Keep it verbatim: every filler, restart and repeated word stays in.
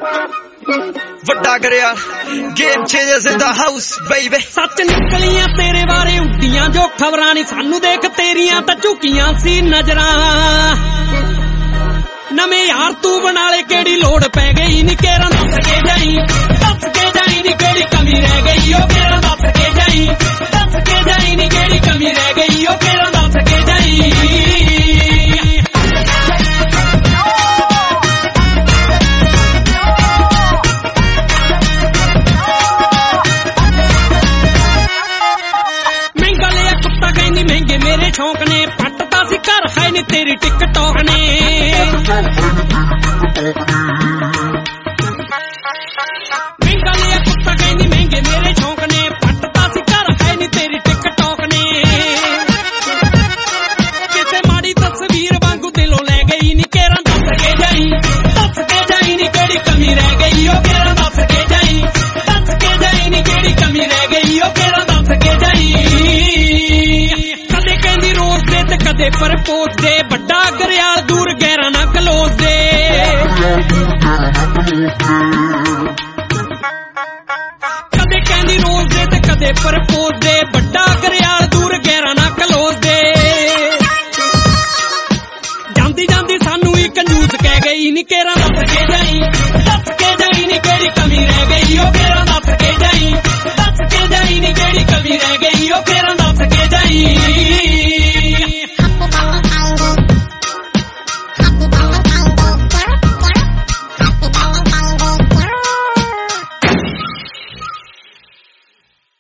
ਵੱਡਾ ਕਰਿਆ game changers in the house baby. ਸੱਚ ਨਿਕਲੀਆਂ ਤੇਰੇ ਬਾਰੇ ਉੱਡੀਆਂ ਜੋ ਖਬਰਾਂ ਨੀ ਸਾਨੂੰ, ਦੇਖ ਤੇਰੀਆਂ ਤਾਂ ਝੁਕੀਆਂ ਸੀ ਨਜ਼ਰਾਂ। ਨਵੇਂ ਯਾਰ ਤੂੰ ਬਣਾ ਲੈ, ਕਿਹੜੀ ਲੋੜ ਪੈ ਗਈ ਨੀ ਕੇਰਾਂ ਦੱਸ ਕੇ ਜਾਈ, ਦੱਸ ਕੇ ਜਾਈ ਨੀ ਕਿਹੜੀ ਕਮੀ ਰਹਿ ਗਈ ਉਹ ਕੇਰਾਂ ਦੱਸ ਕੇ ਜਾਈ, ਦੱਸ ਕੇ ਜਾਈ ਨੀ ਕਿਹੜੀ ਕਮੀ ਰਹਿ ਗਈ ਉਹ ਕੇਰਾਂ ਦੱਸ ਕੇ ਜਾਈ। ਮਹਿੰਗੇ ਮੇਰੇ ਸ਼ੌਂਕ ਨੇ, ਪੱਟਦਾ ਸੀ ਘਰ ਹੈ ਨੀ ਤੇਰੀ ਟਿਕਟੌਕ ਨੇ। ਮਹਿੰਗਾ ਲਿਆ ਕੁੱਤਾ ਕਹਿੰਦੀ ਮਹਿੰਗੇ ਮੇਰੇ ਸ਼ੌਂਕ ਨੇ, ਪੱਟਦਾ ਸੀ ਘਰ ਹੈ ਨੀ ਤੇਰੀ ਟਿਕਟੌਕ ਨੇ। ਕਿਸੇ ਮਾੜੀ ਤਸਵੀਰ ਵਾਂਗੂ ਦਿਲੋਂ ਲੈ ਗਈ ਨੀ ਕੇਰਾਂ ਦੱਸ ਕੇ ਜਾਈ, ਦੱਸ ਕੇ ਜਾਈ ਨੀ ਕਿਹੜੀ ਕਮੀ ਰਹਿ ਗਈ ਉਹ ਕੇਰਾਂ ਦੱਸ ਕੇ ਜਾਈ, ਦੱਸ ਕੇ ਜਾਈ ਨੀ ਕਿਹੜੀ ਕਮੀ ਰਹਿ ਗਈ ਉਹ ਕੇਰਾਂ ਦੱਸ ਕੇ ਜਾਈ। ਕਦੇ ਪਰ ਪੋਚਦੇ ਵੱਡਾ ਗਰਿਆਲ ਦੂਰ ਗਹਿਰਾ ਨਾ ਕਲੋਜ਼ ਦੇ।